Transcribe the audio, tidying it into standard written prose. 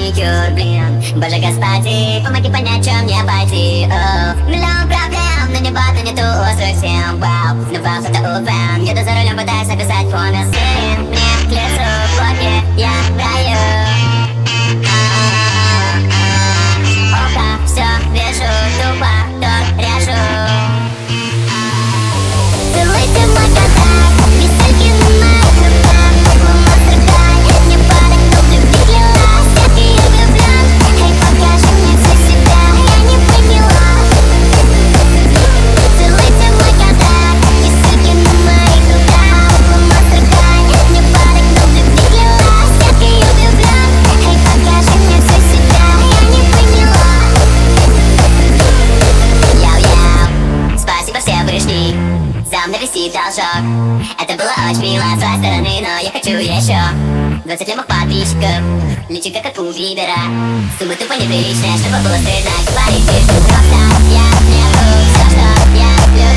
маникюр, блин. Боже господи, помоги понять, чем мне пойти. Миллион проблем, но не бат, но не ту совсем. Вау, но вам это open. Еду за рулем, пытаюсь написать помесь. Мне к лицу плохи, я в раю. Ока, все вижу, тупо, то режу. Целуйте мой контакт, висельки на моих руках. Вы монстр хай, не падай, кто влюбит лила. Сетки я влюблен, эй, покажи мне всю себя, я не поняла. Целуйте мой контакт, висельки на моих руках. Вы монстр хай, не падай, кто влюбит лила. Сетки я влюблен, эй, покажи мне всю себя, я не поняла. Яу-яу, спасибо, все пришли. За мной висит должок. Это было очень мило с твоей стороны, но я хочу еще 20 лямов подписчиков, личико как у Бибера. Сумма тупо неприличная, чтобы было стыдно говорить лишь просто. Я не вру, все, что я люблю.